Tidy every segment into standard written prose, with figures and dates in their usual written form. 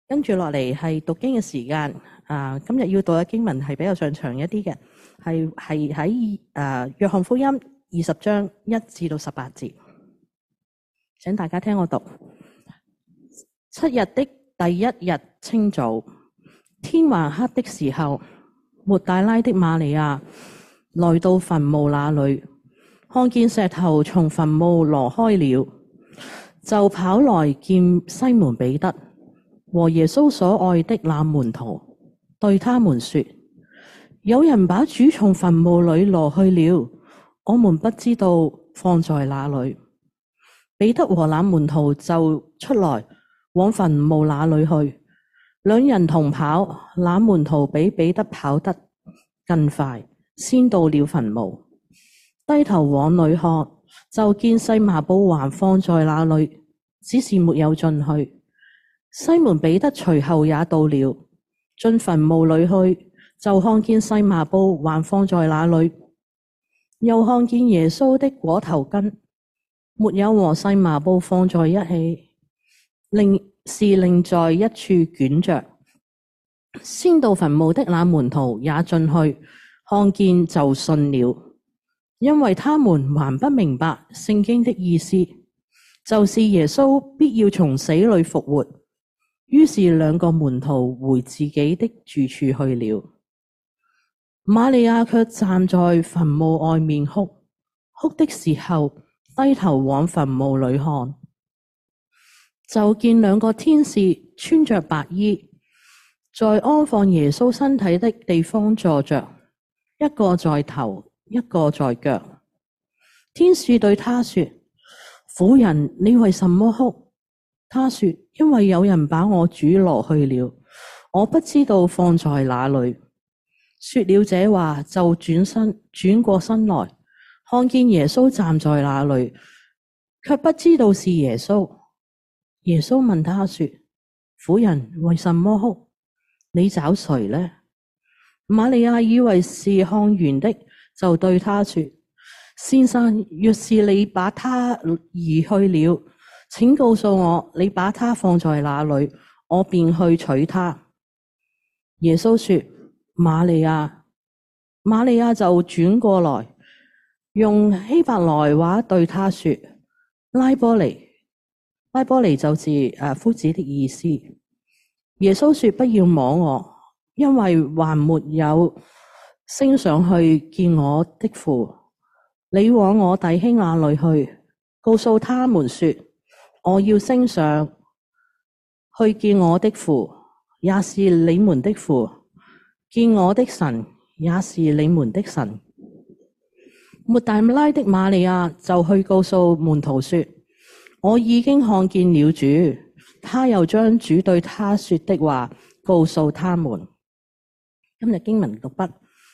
跟住落嚟係讀經嘅時間。今日要讀嘅經文係比較上長一啲嘅，係喺約翰福音20章1至到18節。請大家聽我讀。7日的第一日清早，天還黑的時候，抹大拉的瑪利亞來到墳墓那裏，看見石頭從墳墓挪開了，就跑來見西門彼得和耶穌所愛的那門徒，對他們說：有人把主從墳墓裏挪去了，我們不知道放在哪裏。彼得和那門徒就出來往墳墓那裏去，兩人同跑，那門徒比彼得跑得更快，先到了墳墓，低頭往裏看，就見細麻布還放在那裏，只是沒有進去。西門彼得隨後也到了，進墳墓裏去，就看見細麻布還放在那裏，又看見耶穌的裹頭巾沒有和細麻布放在一起，另在一處捲着。先到墳墓的那門徒也進去，看見就信了，因為他們還不明白聖經的意思，就是耶穌必要從死裏復活。於是兩個門徒回自己的住處去了。瑪利亞卻站在墳墓外面哭，哭的時候低頭往墳墓裏看，就見兩個天使穿着白衣，在安放耶穌身體的地方坐着，一個在頭，一個在腳。天使對他說：婦人，你為什麼哭？他說：因為有人把我主挪去了，我不知道放在哪裏。說了這話，就轉過身來，看見耶穌站在那裏，卻不知道是耶穌。耶穌問他說：婦人，為什麼哭？你找誰呢？瑪利亞以為是看園的，就對他說：先生，若是你把他移去了，請告訴我，你把他放在哪裏，我便去取他。耶穌說：瑪利亞。瑪利亞就轉過來，用希伯來話對他說：拉波尼。拉波尼就是夫子的意思。耶穌說：不要摸我，因為還沒有升上去見我的父。你往我弟兄那裏去，告訴他們說：我要升上去見我的父，也是你們的父；見我的神，也是你們的神。抹大拉的瑪利亞就去告訴門徒說：我已經看見了主。他又將主對他說的話告訴他們。今日經文讀畢。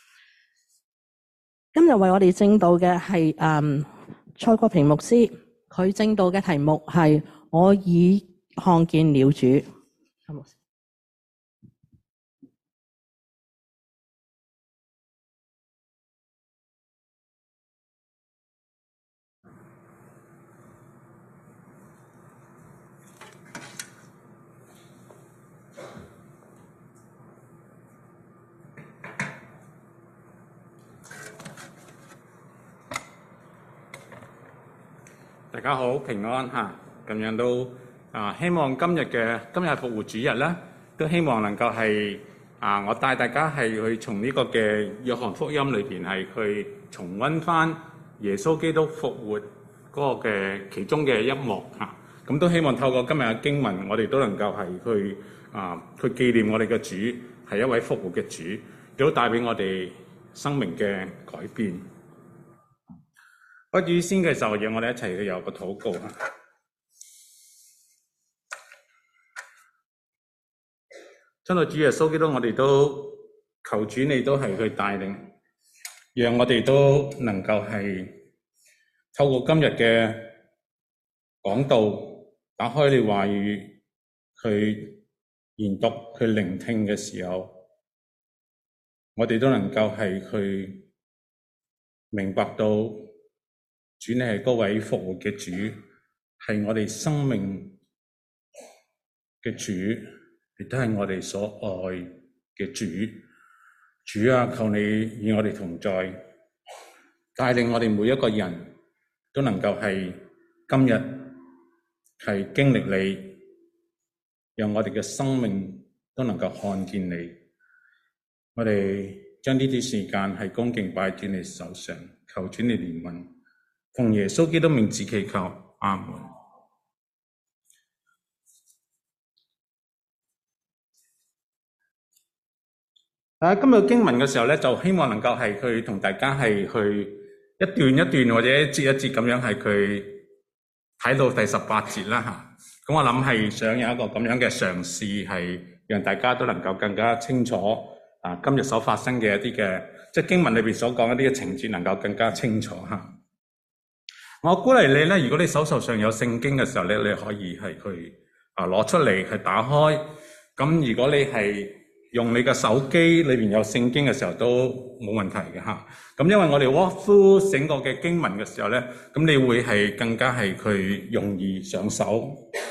今日為我哋證道嘅係蔡國平牧師，佢證道嘅題目係我已看見了主。 大家好，平安嚇，咁樣都希望今日係復活主日咧，都希望能夠係我帶大家係去從呢個嘅約翰福音裏邊係去重溫翻耶穌基督復活嗰個嘅其中嘅一幕嚇，咁都希望透過今日嘅經文，我哋都能夠係去紀念我哋嘅主係一位復活嘅主，亦都帶俾我哋生命嘅改變。開始先嘅時候，讓我哋一齊去有個禱告。親愛主耶穌基督，我哋都求主你都係去帶領，讓我哋都能夠係透過今日嘅講道，打開你話語，去研讀、去聆聽嘅時候，我哋都能夠係去明白到主你係嗰位復活嘅主，係我哋生命嘅主， 亦都係我哋所愛嘅主。主啊，求你與我哋同在，帶領我哋每一個人都能夠係今日係經歷你，讓我哋嘅生命都能夠看見你。我哋將呢啲時間係恭敬擺喺你手上，求主你憐憫，奉耶穌基督名字祈求，阿門。今日經文嘅時候咧，就希望能夠係去同大家係去一段一段或者一節一節咁樣係佢睇到第18節啦嚇。咁我諗係想有一個咁樣嘅嘗試，係讓大家都能夠更加清楚今日所發生嘅一啲嘅即係經文裏邊所講一啲嘅情節，能夠更加清楚嚇。我鼓勵你咧，如果你手頭上有聖經嘅時候咧，你可以係去攞出嚟係打開。咁如果你係用你嘅手機裏邊有聖經嘅時候都冇問題嘅嚇。咁因為我哋 walk through 整個嘅經文嘅時候咧，咁你會係更加係佢容易上手。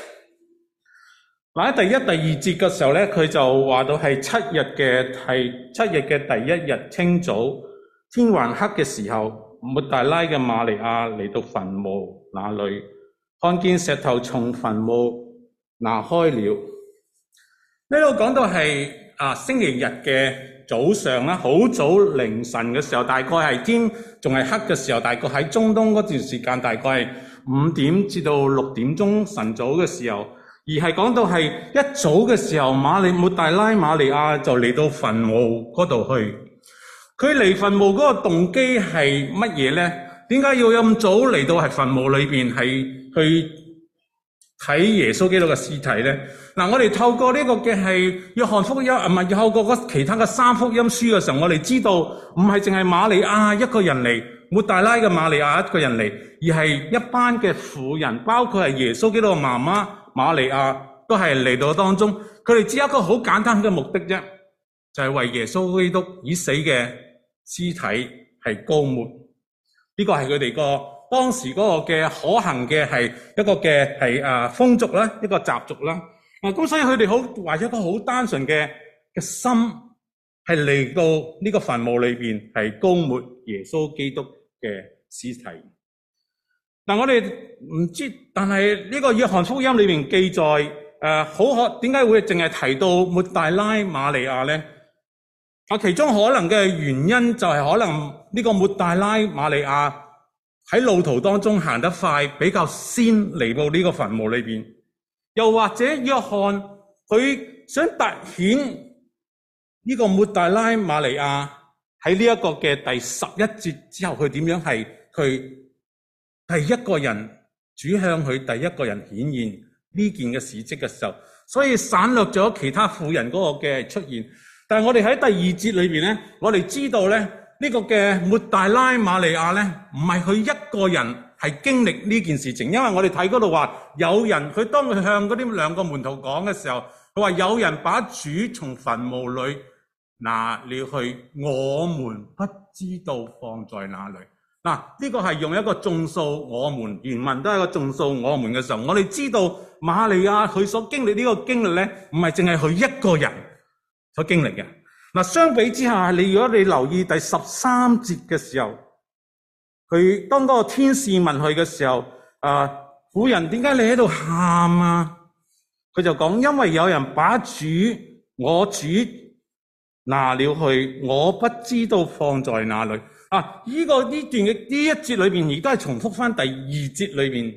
嗱，喺第一、第二節嘅時候咧，佢就話到係7日嘅第一日清早，天還黑嘅時候，抹大拉嘅瑪利亞嚟到墳墓那裏，看見石頭從墳墓拿開了。呢度講到係星期日嘅早上啦，好早凌晨嘅時候，大概係天仲係黑嘅時候，大概喺中東嗰段時間，大概係5點至到6點鐘晨早嘅時候，而係講到係一早嘅時候，抹大拉瑪利亞就嚟到墳墓嗰度去。佢嚟墳墓嗰個動機係乜嘢咧？點解要咁早嚟到係墳墓裏邊係去睇耶穌基督嘅屍體咧？嗱，我哋透過呢個嘅係約翰福音，唔係透過其他嘅3福音書嘅時候，我哋知道唔係淨係瑪利亞一個人嚟，抹大拉嘅瑪利亞一個人嚟，而係一班嘅婦人，包括係耶穌基督嘅媽媽瑪利亞都係嚟到當中。佢哋只有一個好簡單嘅目的啫，就係為耶穌基督已死嘅屍體係膏抹。呢個係佢哋個當時嗰個嘅可行嘅係一個嘅係風俗啦，一個習俗啦。咁所以佢哋好懷咗一個好單純嘅心，係嚟到呢個墳墓裏邊係膏抹耶穌基督嘅屍體。但我哋唔知，但係呢個約翰福音裏面記載點解會淨係提到抹大拉瑪利亞咧？其中可能嘅原因就係可能呢個抹大拉瑪利亞喺路途當中行得快，比較先嚟到呢個墳墓裏邊。又或者約翰佢想凸顯呢個抹大拉瑪利亞喺呢一個嘅第11節之後，佢點樣係佢第一個人主向佢第一個人顯現呢件嘅事蹟嘅時候，所以省略咗其他婦人嗰個嘅出現。但係我哋喺第2節裏邊咧，我哋知道咧呢個嘅抹大拉瑪利亞咧唔係佢一個人係經歷呢件事情，因為我哋睇嗰度話有人，佢當佢向嗰啲2個門徒講嘅時候，佢話有人把主從墳墓裏拿了去，我們不知道放在哪裏。嗱，呢個係用一個眾數我們，原文都係一個眾數我們嘅時候，我哋知道瑪利亞佢所經歷呢個經歷咧，唔係淨係佢一個人所經歷嘅。嗱，相比之下，如果你留意第13節嘅時候，佢當嗰個天使問佢嘅時候，婦人，點解你喺度喊啊？佢就講，因為有人把我主拿了去，我不知道放在哪裏。呢段嘅呢一節裏邊，亦都係重複翻第2節裏邊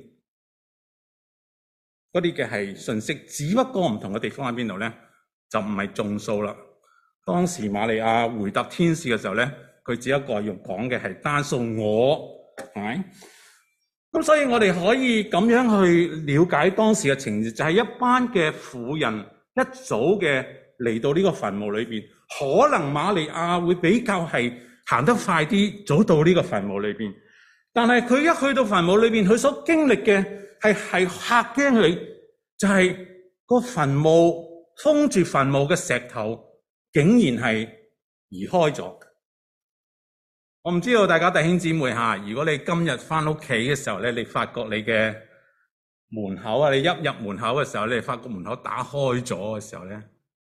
嗰啲嘅係信息，只不過唔同嘅地方喺邊度咧？就唔係眾數啦。當時瑪利亞回答天使嘅時候咧，佢只一個用講嘅係單數我，係咪？咁所以我哋可以咁樣去了解當時嘅情節，就係一班嘅婦人一早嘅嚟到呢個墳墓裏邊，可能瑪利亞會比較係行得快啲，早到呢個墳墓裏邊。但係佢一去到墳墓裏邊，佢所經歷嘅係嚇驚佢，就係個墳墓封住墳墓嘅石頭，竟然係移開咗。我唔知道大家弟兄姊妹吓，如果你今日翻屋企嘅時候咧，你發覺你嘅門口啊，你一入門口嘅時候，你發覺門口打開咗嘅時候咧，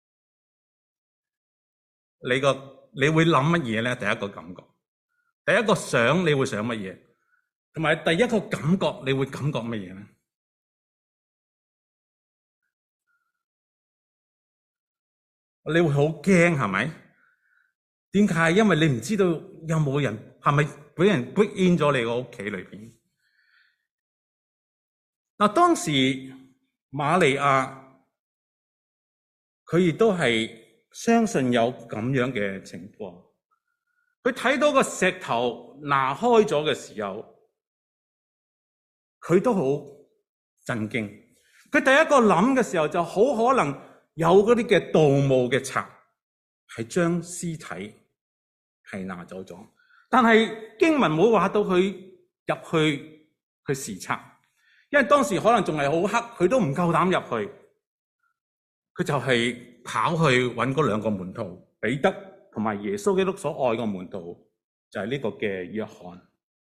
你會諗乜嘢咧？第一個感覺，第一個想你會想乜嘢？同埋第一個感覺你會感覺乜嘢咧？你會好驚係咪？點解？因為你唔知道有冇人係咪俾人 break in 咗你個屋企裏邊。嗱，當時瑪利亞佢亦都係相信有咁樣嘅情況。佢睇到個石頭拿開咗嘅時候，佢都好震驚。佢第一個諗嘅時候就好可能有嗰啲嘅盜墓嘅賊係將屍體係拿走咗，但係經文冇話到佢入去視察，因為當時可能仲係好黑，佢都唔夠膽入去。佢就係跑去揾嗰兩個門徒，彼得同埋耶穌基督所愛嘅門徒，就係呢個嘅約翰。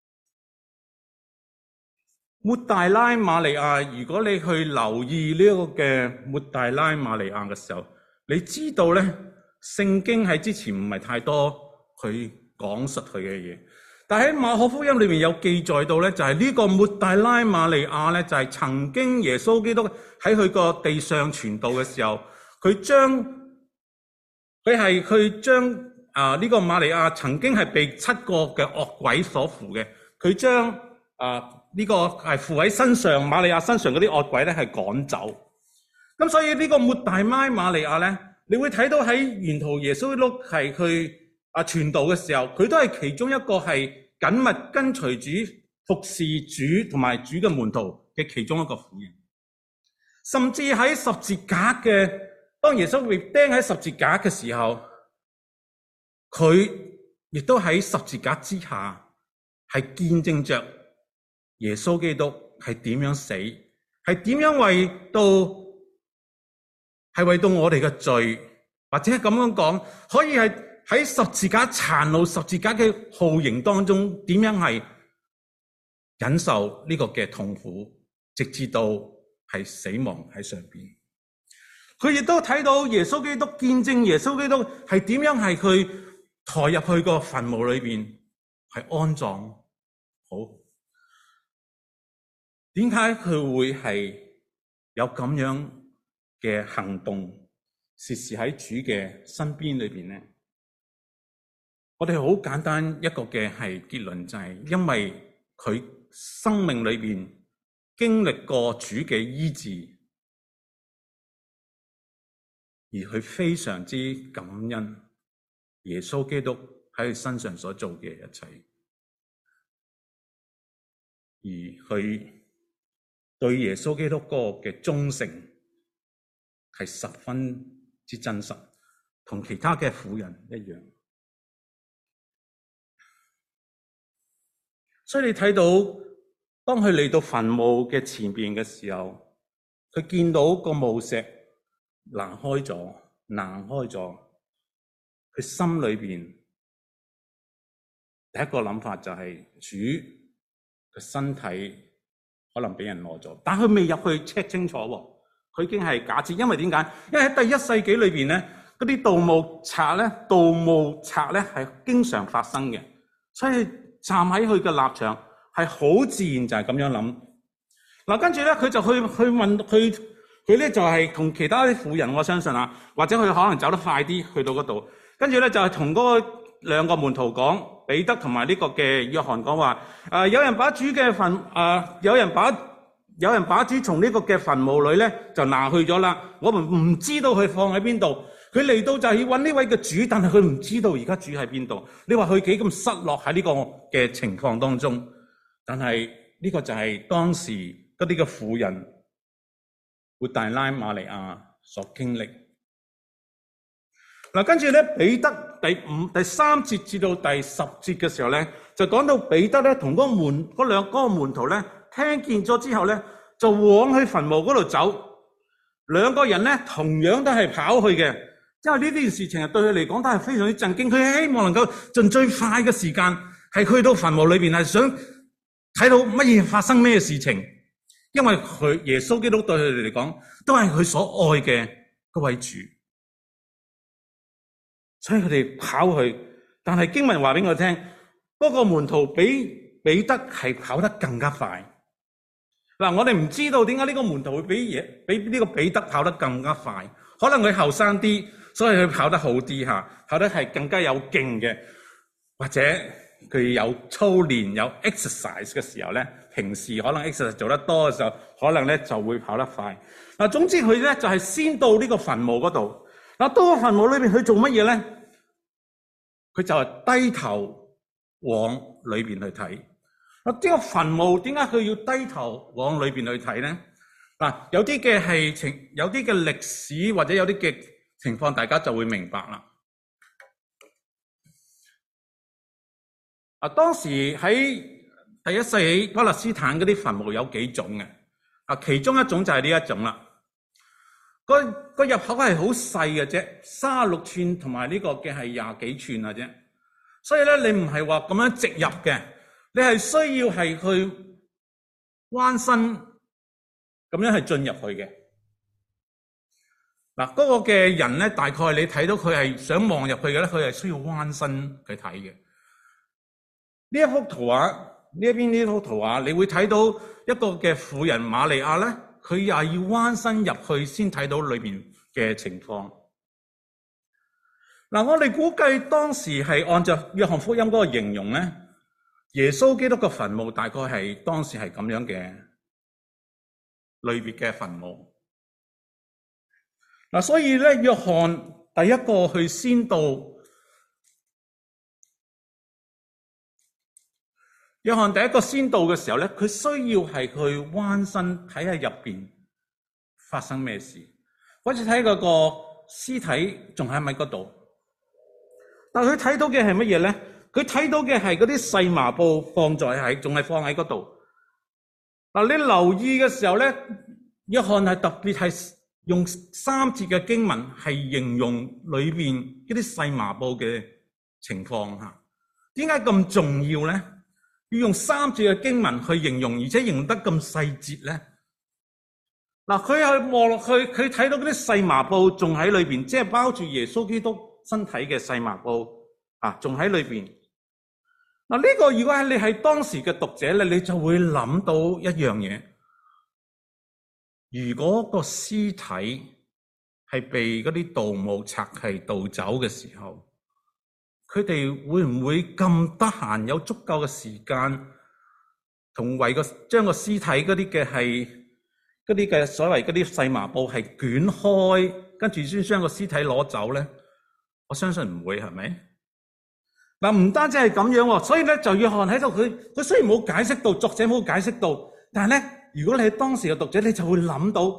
抹大拉瑪利亞，如果你去留意呢一個嘅抹大拉瑪利亞嘅時候，你知道咧，聖經喺之前唔係太多佢講述佢嘅嘢，但喺馬可福音裏面有記載到咧，就係呢個抹大拉瑪利亞咧，就係曾經耶穌基督喺佢個地上傳道嘅時候，佢將呢個瑪利亞曾經係被7個嘅惡鬼所附嘅，佢將呢個係附喺身上瑪利亞身上嗰啲惡鬼咧係趕走。咁所以呢個抹大拉瑪利亞咧，你會睇到喺沿途耶穌基督係去傳道嘅時候，佢都係其中一個係緊密跟隨主、服侍主同埋主嘅門徒嘅其中一個婦人。甚至喺十字架嘅，當耶穌被釘喺十字架嘅時候，佢亦都喺十字架之下係見證着耶穌基督係點樣死，係點樣為到我哋嘅罪，或者咁樣講，可以係喺十字架殘路、十字架嘅酷刑當中，點樣係忍受呢個嘅痛苦，直至到係死亡喺上邊。佢亦都睇到耶穌基督，見證耶穌基督係點樣係佢抬入去個墳墓裏邊係安葬好。點解佢會係有咁樣嘅行動，時時喺主嘅身邊裏邊呢？我哋好簡單一個嘅係結論，就係因為佢生命裏邊經歷過主嘅醫治，而佢非常之感恩耶穌基督喺佢身上所做嘅一切，而佢對耶穌基督嗰個嘅忠誠係十分之真實，同其他嘅婦人一樣。所以你睇到，當佢嚟到墳墓嘅前邊嘅時候，佢見到個墓石拿開咗，佢心裏邊第一個諗法就係主嘅身體可能俾人攞咗，但佢未入去 check 清楚喎，佢已經係假設，因為點解？因為喺第1世紀裏邊咧，嗰啲盜墓賊咧係經常發生嘅，所以站喺佢嘅立場係好自然就係咁樣諗。嗱，跟住咧佢就去問佢咧就係同其他啲婦人，我相信啊，或者佢可能走得快啲去到嗰度，跟住咧就係同嗰兩個門徒講，彼得同埋呢個嘅約翰講話，有人把主嘅有人把主從呢個嘅墳墓裏咧就拿去咗啦，我們唔知道佢放喺邊度。佢嚟到就係要揾呢位嘅主，但係佢唔知道而家主喺邊度。你話佢幾咁失落喺呢個嘅情況當中，但係呢個就係當時嗰啲嘅婦人抹大拉瑪利亞所經歷。嗱，跟住咧彼得第3節至到第10節嘅時候咧，就講到彼得咧同嗰個門徒咧聽見咗之後咧，就往去墳墓嗰度走。兩個人咧同樣都係跑去嘅。因為呢件事情對佢嚟講都係非常之震驚，佢希望能夠盡最快嘅時間係去到墳墓裏邊，係想睇到乜嘢發生咩事情。因為耶穌基督對佢哋嚟講都係佢所愛嘅嗰位主， 所以佢哋跑去。但係經文話俾我聽，嗰個門徒比彼得係跑得更加快。嗱，我哋唔知道點解呢個門徒會比呢個彼得跑得更加快。可能佢後生啲，所以佢跑得好啲嚇，跑得係更加有勁嘅，或者佢有操練有 exercise 嘅時候咧，平時可能 exercise 做得多嘅時候，可能咧就會跑得快。嗱，總之佢咧就係先到呢個墳墓嗰度。嗱，到個墳墓裏邊佢做乜嘢咧？佢就係低頭往裏邊去睇。呢個墳墓點解佢要低頭往裏邊去睇咧？嗱，有啲嘅有啲嘅歷史或者有啲嘅情況，大家就會明白啦。當時喺第一世紀巴勒斯坦嗰啲墳墓有幾種嘅，其中一種就係呢一種啦。個入口係好細嘅啫，36寸同埋呢個嘅係20幾寸嘅啫。所以咧，你唔係話咁樣直入嘅，你係需要係去彎身咁樣係進入去嘅。嗱，嗰個嘅人咧，大概你睇到佢係想望入去嘅咧，佢係需要彎身去睇嘅。呢一幅圖畫，呢幅圖畫，你會睇到一個嘅婦人瑪利亞咧，佢又係要彎身入去先睇到裏邊嘅情況。嗱，我哋估計當時係按照約翰福音嗰個形容咧，耶穌基督嘅墳墓大概係當時係咁樣嘅類別嘅墳墓。嗱，所以咧，約翰第一個去先到。約翰第一個先到嘅時候咧，佢需要係去彎身睇下入邊發生咩事，或者睇嗰個屍體仲喺咪嗰度。但係佢睇到嘅係乜嘢咧？佢睇到嘅係嗰啲細麻布仲係放喺嗰度。嗱，你留意嘅時候咧，約翰係特別係用3節嘅經文係形容裏邊嗰啲細麻布嘅情況嚇。點解咁重要咧？要用3節嘅經文去形容，而且形容得咁細節咧。嗱，佢係望落去，佢睇到嗰啲細麻布仲喺裏邊，即係包住耶穌基督身體嘅細麻布仲喺裏邊。嗱，呢個如果係你係當時嘅讀者咧，你就會諗到一樣嘢。如果個屍體係被嗰啲盜墓賊係盜走嘅時候，佢哋會唔會咁得閒有足夠嘅時間，同為將個屍體嗰啲嘅係嗰啲嘅所謂嗰啲細麻布係捲開，跟住先將個屍體攞走咧？我相信唔會，係咪？嗱，唔單止係咁樣喎，所以咧就約翰喺度，佢雖然冇解釋到，作者冇解釋到，但係咧，如果你係當時嘅讀者，你就會諗到，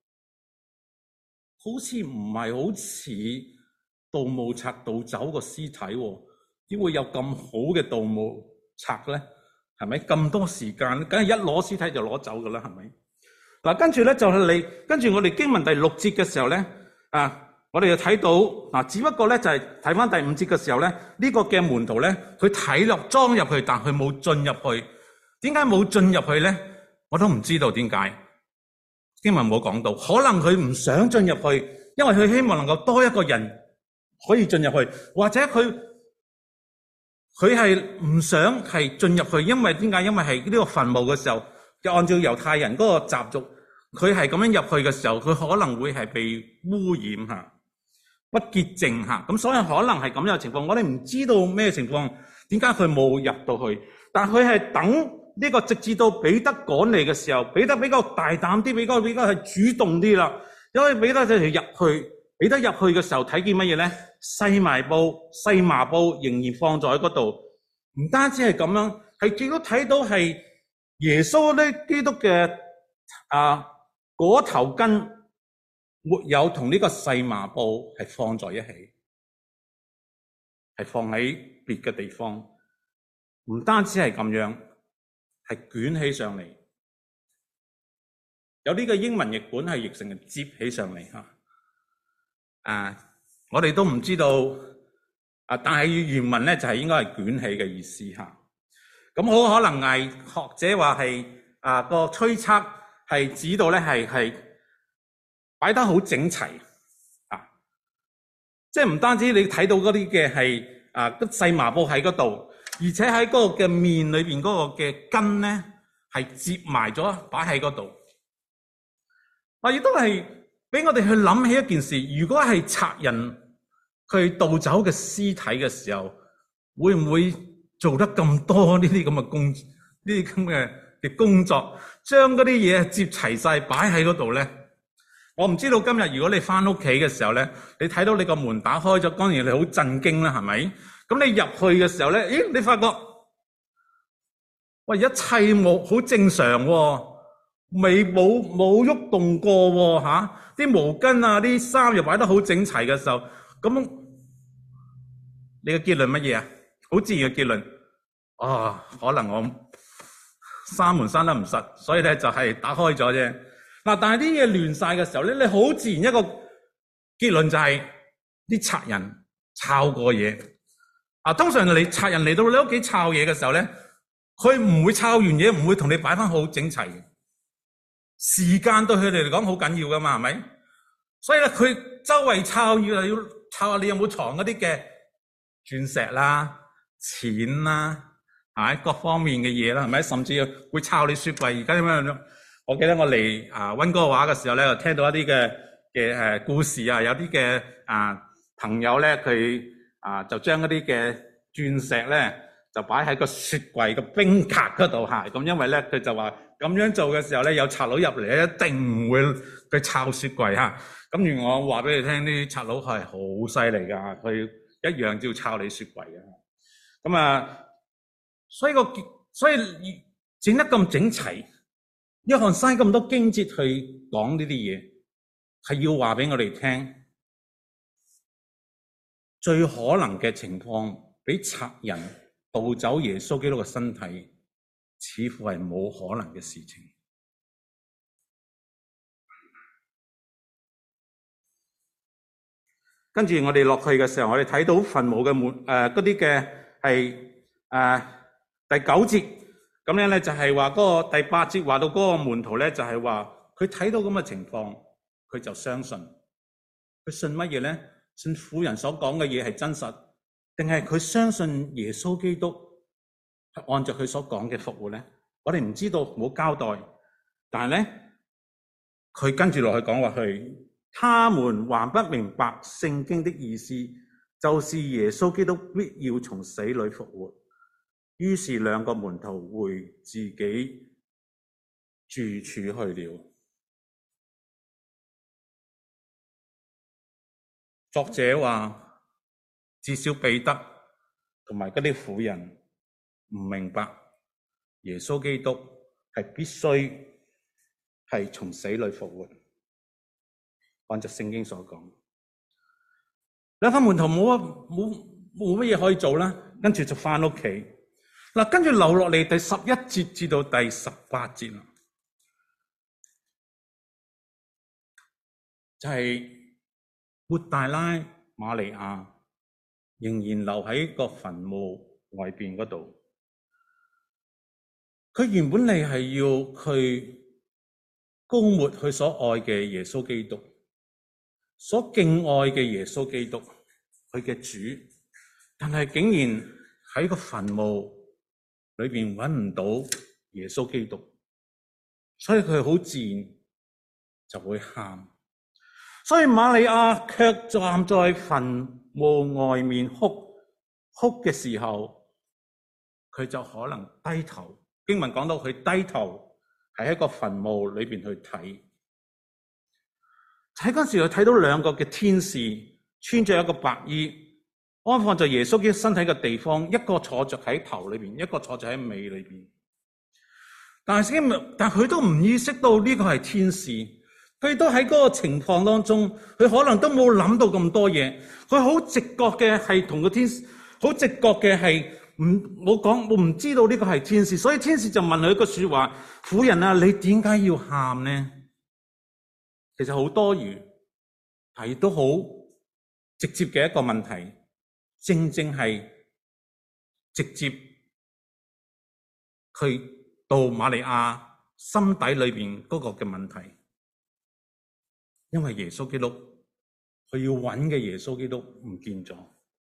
好似唔係好似盜墓賊盜走個屍體喎，點會有咁好嘅盜墓賊咧？係咪咁多時間？梗係一攞屍體就攞走噶啦，係咪？嗱，跟住咧就係跟住我哋經文第6節嘅時候咧，我哋就睇到只不過咧就係睇翻第5節嘅時候咧，呢個嘅門徒咧，佢睇落裝入去，但佢冇進入去。點解冇進入去咧？我都唔知道點解。經文冇講到，可能佢唔想進入去，因為佢希望能夠多一個人可以進入去，或者佢係唔想係進入去，因為點解？因為係呢個墳墓嘅時候，就按照猶太人嗰個習俗，佢係咁樣入去嘅時候，佢可能會係被污染嚇。不潔淨嚇，咁所以可能係咁樣嘅情況。我哋唔知道咩情況，點解佢冇入到去？但佢係等呢個直至到彼得趕嚟嘅時候，彼得比較大膽啲，比較係主動啲啦。因為彼得就入去，彼得入去嘅時候睇見乜嘢咧？細麻布仍然放在喺嗰度。唔單止係咁樣，係亦都睇到係耶穌咧基督嘅嗰頭巾。沒有同呢個細麻布係放在一起，係放喺別嘅地方。唔單止係咁樣，係捲起上嚟。有呢個英文譯本係譯成係摺起上嚟嚇。我哋都唔知道但係原文咧就係應該係捲起嘅意思嚇。咁好可能係學者話係個推測係指到咧係擺得好整齊即係唔單止你睇到嗰啲嘅係細麻布喺嗰度，而且喺嗰個嘅面裏邊嗰個嘅根咧係接埋咗擺喺嗰度。亦都係俾我哋去諗起一件事，如果係賊人佢盜走嘅屍體嘅時候，會唔會做得咁多呢啲咁嘅工，呢啲咁嘅工作，將嗰啲嘢接齊晒擺喺嗰度咧？我唔知道今日如果你翻屋企嘅時候咧，你睇到你個門打開咗，當然你好震驚啦，係咪？咁你入去嘅時候咧，咦？你發覺喂，一切冇好正常喎，冇喐動過喎嚇，啲毛巾啊、啲衫又擺得好整齊嘅時候，咁你嘅結論乜嘢啊？好自然嘅結論，可能我閂門閂得唔實，所以咧就係打開咗啫。但係啲嘢亂晒嘅時候咧，你好自然一個結論就係啲賊人抄過嘢。通常你賊人嚟到你屋企抄嘢嘅時候咧，佢唔會抄完嘢唔會同你擺翻好整齊嘅。時間對佢哋嚟講好緊要噶嘛，係咪？所以咧，佢周圍抄要抄下你有冇藏嗰啲嘅鑽石啦、錢啦，各方面嘅嘢啦，係咪？甚至會抄你雪櫃。而家點樣？我記得我嚟溫哥華嘅時候咧，就聽到一啲嘅故事啊，有啲嘅朋友咧，佢就將嗰啲嘅鑽石咧就擺喺個雪櫃個冰格嗰度嚇。咁因為咧佢就話咁樣做嘅時候咧，有賊佬入嚟咧，一定唔會佢抄雪櫃嚇。咁原來我話俾你聽，啲賊佬係好犀利㗎，佢一樣照抄你雪櫃嘅。咁所以整得咁整齊。約翰嘥咁多經節去講呢啲嘢，係要話俾我哋聽，最可能嘅情況，俾賊人盜走耶穌基督嘅身體，似乎係冇可能嘅事情。跟住我哋落去嘅時候，我哋睇到墳墓嘅門嗰啲嘅係第9節。咁樣咧就係話嗰個第8節話到嗰個門徒咧，就係話佢睇到咁嘅情況，佢就相信。佢信乜嘢咧？信婦人所講嘅嘢係真實，定係佢相信耶穌基督係按照佢所講嘅復活咧？我哋唔知道，冇交代。但係咧，佢跟住落去講話去，他們還不明白聖經的意思，就是耶穌基督必要從死裏復活。於是兩個門徒回自己住處去了。作者話，至少彼得同埋嗰啲婦人唔明白耶穌基督係必須係從死裏復活，按照聖經所講。兩個門徒冇乜嘢可以做啦，跟住就返屋企。跟住留落嚟第11節至到第18節啦，就係抹大拉瑪利亞仍然留喺個墳墓外邊嗰度。佢原本嚟係要去膏抹佢所愛嘅耶穌基督，所敬愛嘅耶穌基督，佢嘅主，但係竟然喺個墳墓裏邊揾唔到耶穌基督，所以佢好自然就會喊。所以瑪利亞卻站在墳墓外面哭嘅時候，佢就可能低頭。經文講到佢低頭係喺個墳墓裏邊去睇。喺嗰時佢睇到兩個嘅天使穿着一個白衣，安放在耶穌基督身體嘅地方，一個坐着喺頭裏邊，一個坐着喺尾裏邊。但佢都唔意識到呢個係天使，佢都喺嗰個情況當中，佢可能都冇諗到咁多嘢，佢好直覺嘅係同個天使，好直覺嘅係我唔知道呢個係天使，所以天使就問佢一個說話：婦人啊，你點解要喊呢？其實好多餘，但亦都好直接嘅一個問題。正係直接佢到瑪利亞心底裏邊嗰個嘅問題，因為耶穌基督佢要揾嘅耶穌基督唔見咗。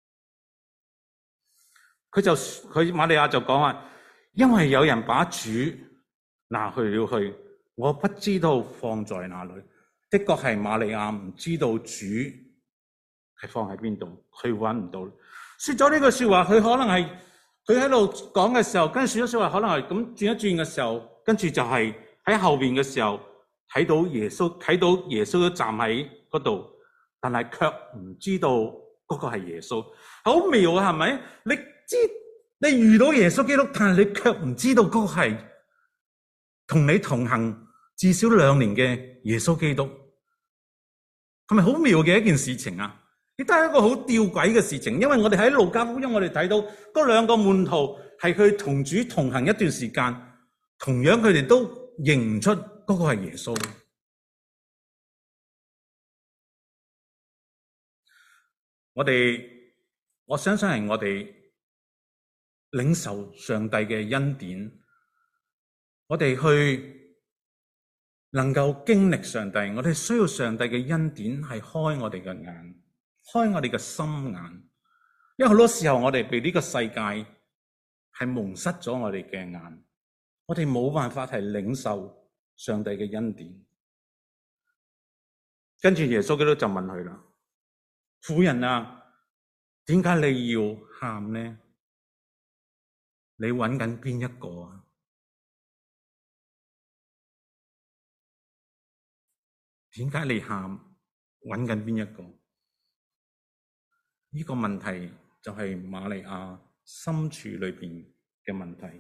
瑪利亞就講話，因為有人把主拿去了去，我不知道放在哪裏。的確係瑪利亞唔知道主係放喺邊度，佢揾唔到。說咗呢句說話，佢可能係佢喺度講嘅時候，跟住說咗說話，可能係咁轉一轉嘅時候，跟住就係喺後邊嘅時候睇到耶穌都站喺嗰度，但係卻唔知道嗰個係耶穌，好妙啊，係咪？你遇到耶穌基督，但係你卻唔知道嗰個係同你同行至少2年嘅耶穌基督，係咪好妙嘅一件事情啊？亦都係一個好吊詭嘅事情，因為我哋喺路加福音我哋睇到嗰2個門徒係佢同主同行一段時間，同樣佢哋都認唔出嗰個係耶穌。我相信係我哋領受上帝嘅恩典，我哋去能夠經歷上帝，我哋需要上帝嘅恩典係開我哋嘅眼，開我哋嘅心眼。因為好多時候我哋被呢個世界係蒙塞咗我哋嘅眼，我哋冇辦法係領受上帝嘅恩典。跟住耶穌基督就問佢啦，婦人啊，點解你要喊呢？你揾緊邊一個啊？點解你喊？揾緊邊一個？呢個問題就係瑪利亞心處裏邊嘅問題。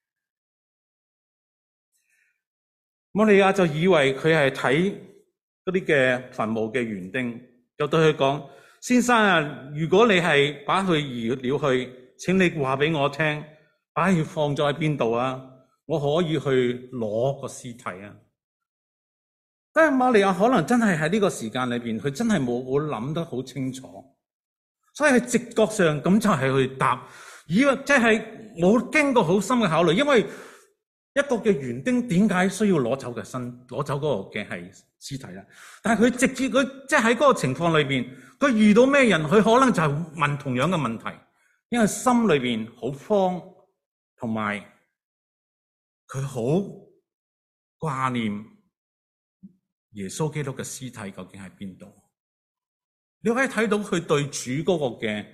瑪利亞就以為佢係睇嗰啲嘅墳墓嘅園丁，就對佢講：先生啊，如果你係把佢移了去，請你話俾我聽，把佢放咗喺邊度啊？我可以去攞個屍體啊！但係瑪利亞可能真係喺呢個時間裏邊，佢真係冇諗得好清楚，所以佢直覺上咁就係去答，以為即係冇經過好深嘅考慮，因為一個嘅園丁點解需要攞走嗰個嘅係屍體咧？但係佢直接佢即係喺嗰個情況裏邊，佢遇到咩人，佢可能就係問同樣嘅問題，因為心裏邊好慌，同埋佢好掛念耶穌基督嘅屍體究竟喺邊度？你可以睇到佢對主嗰個嘅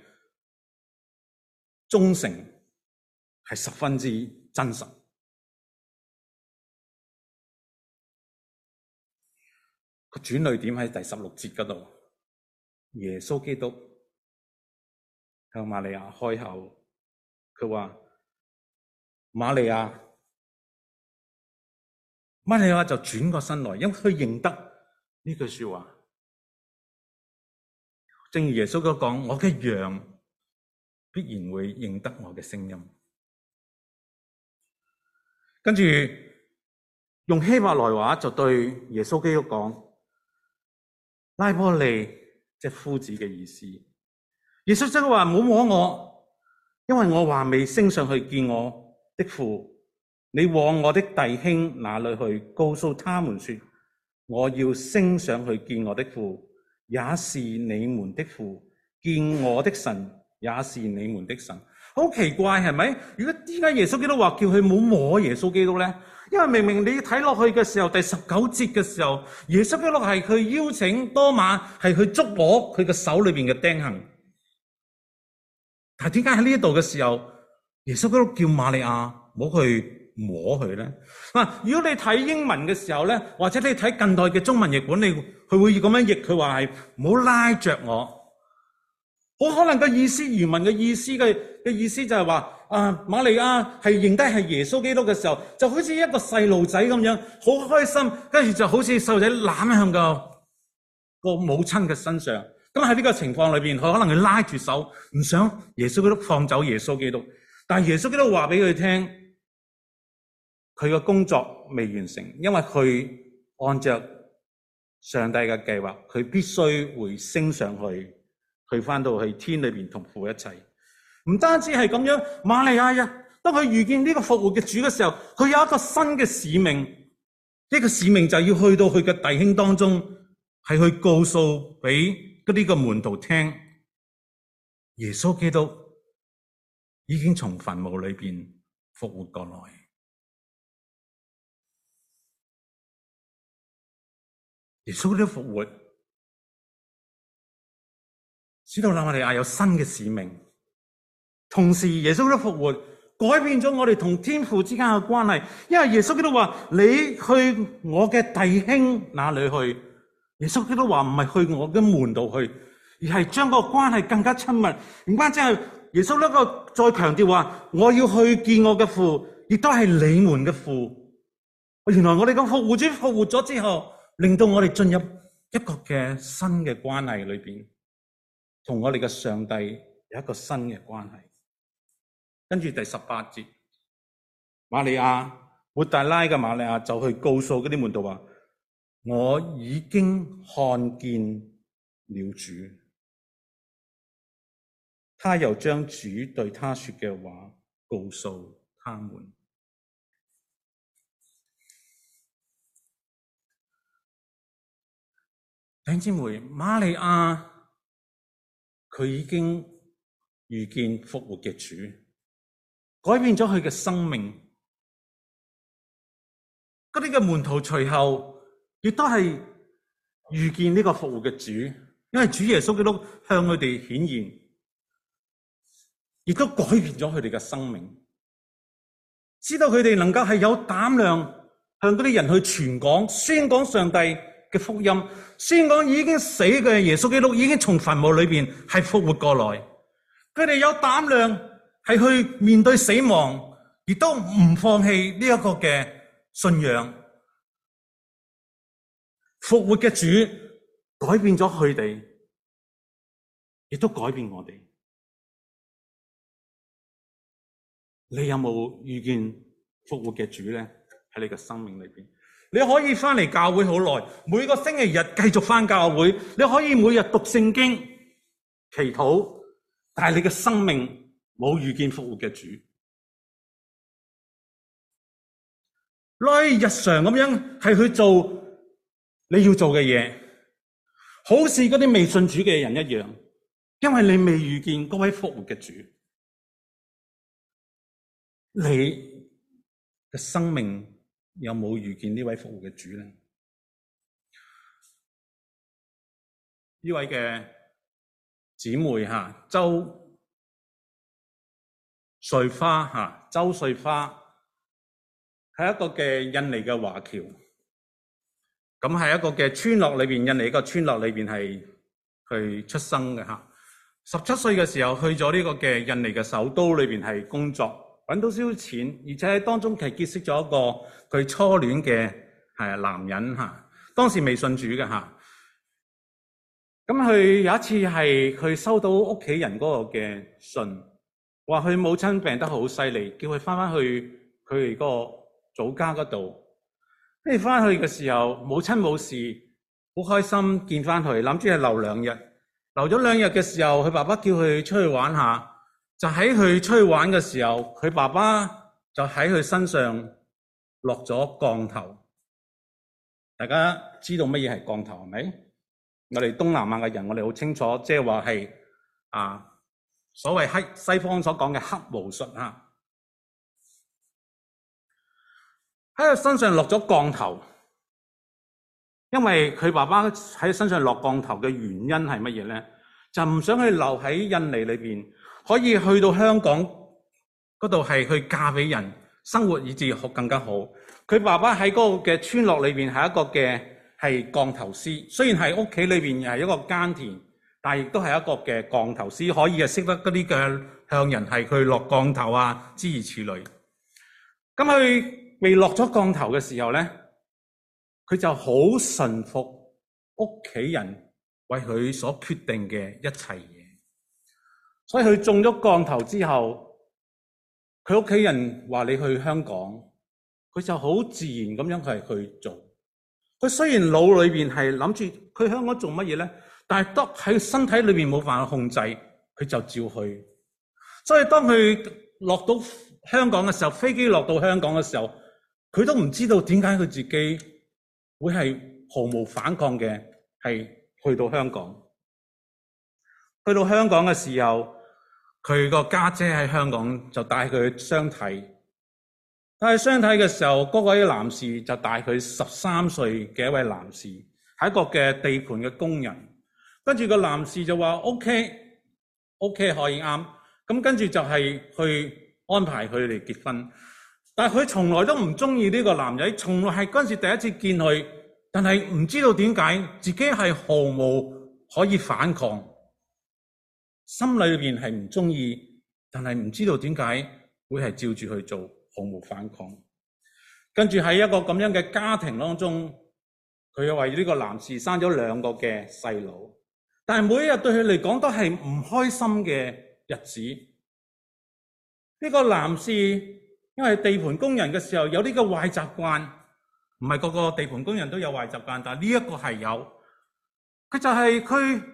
忠誠係十分之真實。個轉捩點喺第16節嗰度，耶穌基督向瑪利亞開口，佢話：瑪利亞，瑪利亞就轉過身來，因為佢認得呢句說話。正如耶穌都講：我嘅羊必然會認得我嘅聲音。跟住用希伯來話就對耶穌基督講：拉波利，即係夫子嘅意思。耶穌即係話：唔好摸我，因為我還未升上去見我的父。你往我的弟兄那裏去，告訴他們說：我要升上去見我的父，也是你們的父；見我的神，也是你們的神。好奇怪係咪？如果點解耶穌基督話叫佢唔好摸耶穌基督咧？因為明明你睇落去嘅時候，第19節嘅時候，耶穌基督係佢邀請多馬係去捉摸佢嘅手裏邊嘅釘痕。但係點解喺呢一度嘅時候，耶穌基督叫瑪利亞唔好去摸佢咧？嗱，如果你睇英文嘅時候咧，或者你睇近代嘅中文譯本，佢會咁樣譯，佢話係唔好拉着我。好可能個意思，原文嘅意思就係話，瑪利亞係認得係耶穌基督嘅時候，就好似一個細路仔咁樣，好開心，跟住就好似細路仔攬向個母親嘅身上。咁喺呢個情況裏邊，佢可能佢拉住手，唔想耶穌基督放走耶穌基督。但係耶穌基督話俾佢聽，佢嘅工作未完成，因為佢按照上帝嘅計劃，佢必須會升上去。佢翻到去天裏邊同父一齊，唔單止係咁樣，瑪利亞呀，當佢遇見呢個復活嘅主嘅時候，佢有一個新嘅使命，呢個使命就要去到佢嘅弟兄當中，係去告訴俾嗰啲嘅門徒聽，耶穌基督已經從墳墓裏邊復活過來。耶穌基督復活，使到撒瑪利亞有新嘅使命。同時，耶穌基督復活，改變咗我哋同天父之間嘅關係。因為耶穌基督話：你去我嘅弟兄那裏去。耶穌基督話唔係去我嘅門度去，而係將嗰個關係更加親密。唔單止係耶穌呢個再強調話：我要去見我嘅父，亦都係你們嘅父。原來我哋嘅復活主復活咗之後，令到我哋進入一個嘅新嘅關係裏邊，同我哋嘅上帝有一個新嘅關係。跟住第18節，瑪利亞，抹大拉嘅瑪利亞就去告訴嗰啲門徒話：我已經看見了主。他又將主對他說嘅話告訴他們。弟兄姊妹，瑪利亞佢已經遇見復活嘅主，改變咗佢嘅生命。嗰啲嘅門徒隨後亦都係遇見呢個復活嘅主，因為主耶穌基督向佢哋顯現，亦都改變咗佢哋嘅生命，知道佢哋能夠係有膽量向嗰啲人去傳講、宣講上帝嘅福音，宣講已經死嘅耶穌基督已經從墳墓裏邊係復活過來。佢哋有膽量係去面對死亡，亦都唔放棄呢一個嘅信仰。復活嘅主改變咗佢哋，亦都改變我哋。你有冇遇見復活嘅主咧？喺你嘅生命裏邊，你可以翻嚟教會好耐，每個星期日繼續翻教會，你可以每日讀聖經、祈禱，但係你嘅生命冇遇見復活嘅主。你日常咁樣係去做你要做嘅嘢，好似嗰啲未信主嘅人一樣，因為你未遇見嗰位復活嘅主。你嘅生命有冇遇見呢位復活嘅主呢？呢位嘅姊妹周瑞花周瑞花係一個嘅印尼嘅華僑，咁係一個嘅村落裏邊，印尼一個村落裏邊係佢出生嘅17歲嘅時候去咗呢個嘅印尼嘅首都裏邊係工作。揾到少少錢，而且喺當中其實結識咗一個佢初戀嘅男人當時未信主嘅咁佢有一次係佢收到屋企人嗰個嘅信，話佢母親病得好犀利，叫佢翻去佢哋嗰個祖家嗰度。跟住翻去嘅時候，母親冇事，好開心見翻佢，諗住係留2日。留咗2日嘅時候，佢爸爸叫佢出去玩下。就喺佢出去玩嘅時候，佢爸爸就喺佢身上落咗降頭。大家知道乜嘢係降頭係咪？我哋東南亞嘅人，我哋好清楚，即係話係所謂西方所講嘅黑巫術喺佢身上落咗降頭。因為佢爸爸喺身上落降頭嘅原因係乜嘢咧？就唔想佢留喺印尼裏邊。可以去到香港嗰度係去嫁俾人，生活以至更加好。佢爸爸喺嗰個嘅村落裏邊係一個嘅係降頭師，雖然係屋企裏邊係一個耕田，但係亦都係一個嘅降頭師，可以係識得嗰啲嘅向人係去落降頭諸如此類。咁佢未落咗降頭嘅時候咧，佢就好順服屋企人為佢所決定嘅一切嘢。所以佢中咗降頭之後，佢屋企人話你去香港，佢就好自然咁樣係去做。佢雖然腦裏邊係諗住佢香港做乜嘢咧，但係當喺身體裏邊冇辦法控制，佢就照去。所以當佢落到香港嘅時候，飛機落到香港嘅時候，佢都唔知道點解佢自己會係毫無反抗嘅係去到香港。 去到香港嘅時候，佢個家姐喺香港就帶佢去相睇。但係相睇嘅時候，嗰位男士就帶佢13歲嘅一位男士，係一個嘅地盤嘅工人。跟住個男士就話 OK 可以啱。咁跟住就係去安排佢哋結婚。但係佢從來都唔中意呢個男仔，從來係嗰陣時第一次見佢，但係唔知道點解自己係毫無可以反抗，心裏邊係唔中意，但係唔知道點解會係照住去做，毫無反抗。跟住喺一個咁樣嘅家庭當中，佢又為呢個男士生咗2個嘅細路，但係每一日對佢嚟講都係唔開心嘅日子。呢個男士因為地盤工人嘅時候有呢個壞習慣，唔係個個地盤工人都有壞習慣，但係呢一個係有。佢就係佢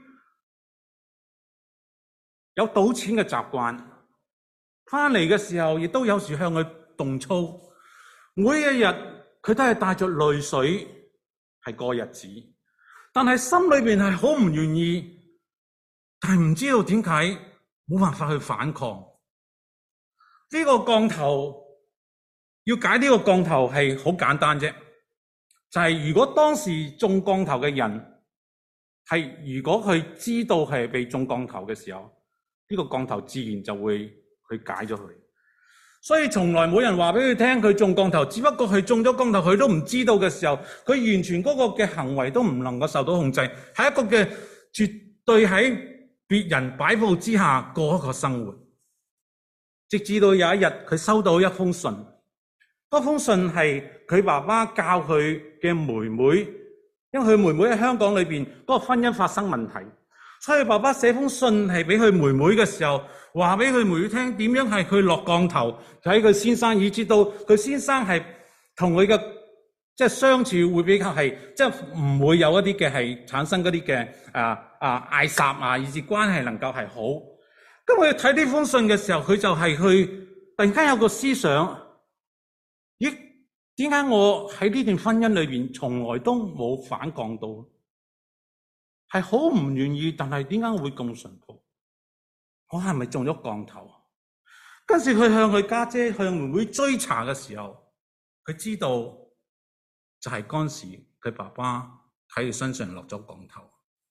有賭錢嘅習慣，翻嚟嘅時候亦都有時向佢動粗。每一日佢都係帶着淚水係過日子，但係心裏邊係好唔願意，但係唔知道點解冇辦法去反抗。呢個降頭要解呢個降頭係好簡單啫，就係如果當時中降頭嘅人係如果佢知道係被中降頭嘅時候，呢個降頭自然就會去解咗佢。所以從來冇人話俾佢聽佢中降頭，只不過佢中咗降頭佢都唔知道嘅時候，佢完全嗰個嘅行為都唔能夠受到控制，係一個嘅絕對喺別人擺佈之下過一個生活。直至到有一日佢收到一封信，嗰封信係佢爸爸教佢嘅妹妹，因為佢妹妹喺香港裏邊嗰個婚姻發生問題，所以爸爸寫封信係俾佢妹妹嘅時候，話俾佢妹妹聽點樣係佢落降頭，喺佢先生，以至到佢先生係同佢嘅即係相處會比較係即係唔會有一啲嘅係產生嗰啲嘅嗌霎啊，以至關係能夠係好。咁佢睇呢封信嘅時候，佢就係去突然間有個思想，咦？點解我喺呢段婚姻裏邊從來都冇反抗到？係好唔願意，但係點解會咁順服？我係咪中咗降頭？跟住佢向佢家姐向妹妹追查嘅時候，佢知道就係嗰時佢爸爸喺佢身上落咗降頭。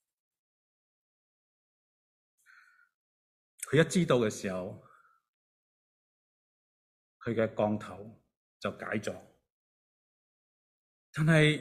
佢一知道嘅時候，佢嘅降頭就解咗。但係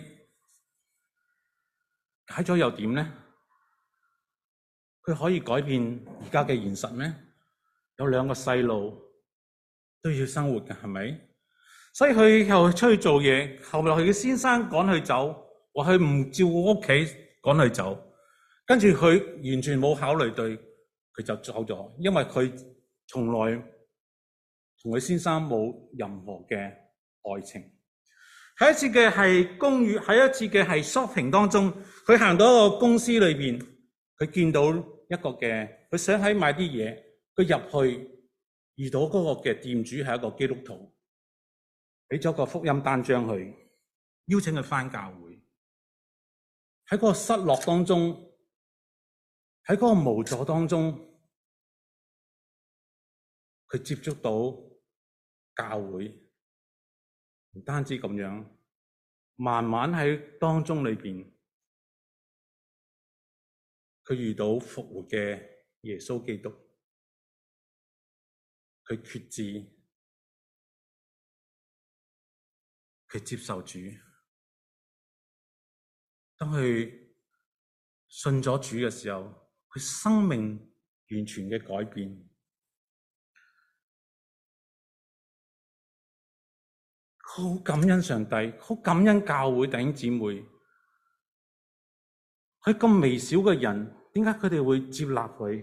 解咗又點呢？佢可以改變而家嘅現實咩？有2個細路都要生活嘅，係咪？所以佢又出去做嘢，後來佢嘅先生趕佢走，話佢唔照顧屋企，趕佢走。跟住佢完全冇考慮對。佢就走咗，因為佢從來同佢先生冇任何嘅愛情。喺一次嘅係公寓，喺一次嘅係 shopping 當中，佢行到一個公司裏邊，佢見到一個嘅，佢想喺買啲嘢，佢入去遇到嗰個嘅店主係一個基督徒，俾咗個福音單張佢，邀請佢返教會。喺嗰個失落當中，喺嗰個無助當中，佢接觸到教會，唔單止咁樣，慢慢喺當中裏邊，佢遇到復活嘅耶穌基督，佢決志，佢接受主。當佢信咗主嘅時候，佢生命完全嘅改變。好感恩上帝，好感恩教會弟兄姊妹。佢咁微小嘅人，點解佢哋會接納佢？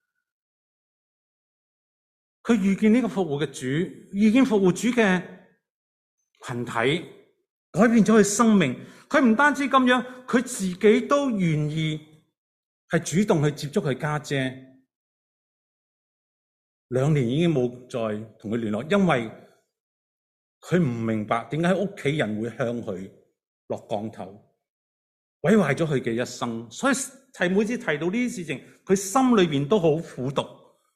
佢遇見呢個復活嘅主，遇見復活主嘅群體，改變咗佢生命。佢唔單止咁樣，佢自己都願意係主動去接觸佢家姐。2年已經冇再同佢聯絡，因為佢唔明白點解屋企人會向佢落降頭。 毀壞咗佢嘅一生。所以每次提到呢啲事情，佢心裏面都好苦毒。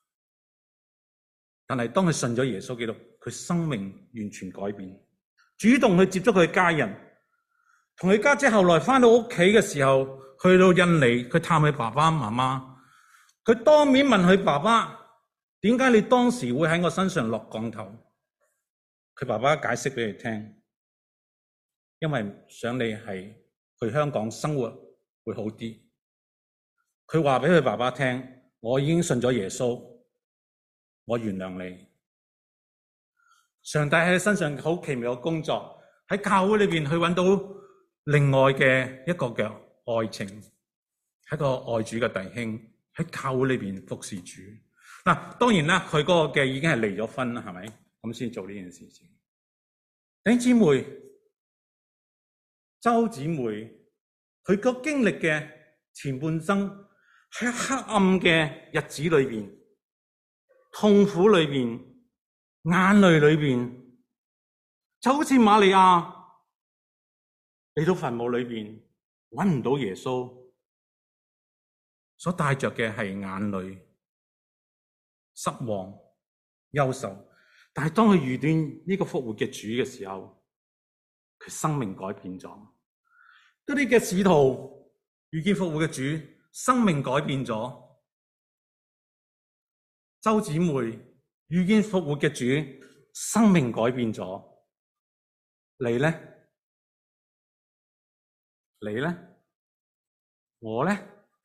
但係當佢信咗耶穌基督，佢生命完全改變，主動去接觸佢嘅家人，同佢家姐後來返到屋企嘅時候，去到印尼，佢探佢爸爸媽媽，佢當面問佢爸爸：點解你當時會喺我身上落降頭？佢爸爸解釋俾佢聽，因為想你係去香港生活會好啲。佢話俾佢爸爸聽：我已經信咗耶穌，我原諒你。上帝喺佢身上好奇妙嘅工作，喺教會裏邊去揾到另外嘅一個嘅愛情，係一個愛主嘅弟兄喺教會裏邊服侍主。嗱，當然啦，佢嗰個嘅已經係離咗婚啦，係咪？咁先做呢件事情。弟兄姊妹，周姊妹，佢個經歷嘅前半生喺黑暗嘅日子裏邊、痛苦裏邊、眼淚裏邊，就好似瑪利亞嚟到墳墓裏邊揾唔到耶穌，所帶着嘅係眼淚、失望、憂愁。但係當佢遇見呢個復活嘅主嘅時候，佢生命改變咗。嗰啲嘅使徒遇見復活嘅主，生命改變咗。周姊妹遇見復活嘅主，生命改變咗。你呢？你呢？我呢？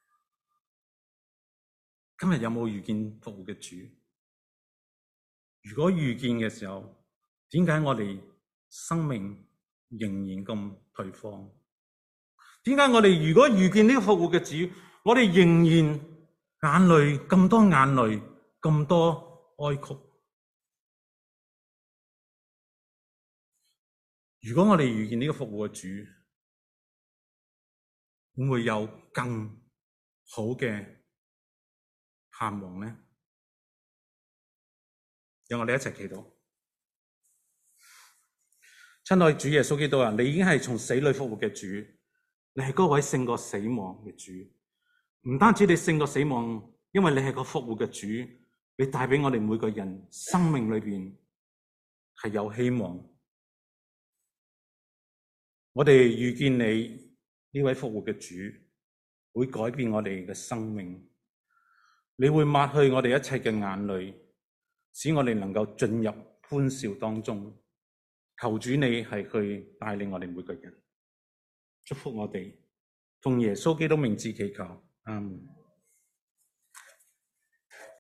今日有冇遇見復活嘅主？如果遇見嘅時候，點解我哋生命仍然咁頹荒？點解我哋如果遇見呢個復活嘅主，我哋仍然眼淚咁多，眼淚咁多哀曲？如果我哋遇見呢個復活嘅主，會唔會有更好嘅盼望呢？讓我哋一齊祈禱。親愛主耶穌基督啊，你已經係從死裏復活嘅主，你係嗰位勝過死亡嘅主。唔單止你勝過死亡，因為你係個復活嘅主，你帶俾我哋每個人生命裏邊係有希望。我哋遇見你呢位復活嘅主，會改變我哋嘅生命。你會抹去我哋一切嘅眼淚，使我哋能夠進入歡笑當中。求主你係去帶領我哋每個人，祝福我哋，奉耶穌基督名字祈求，阿們。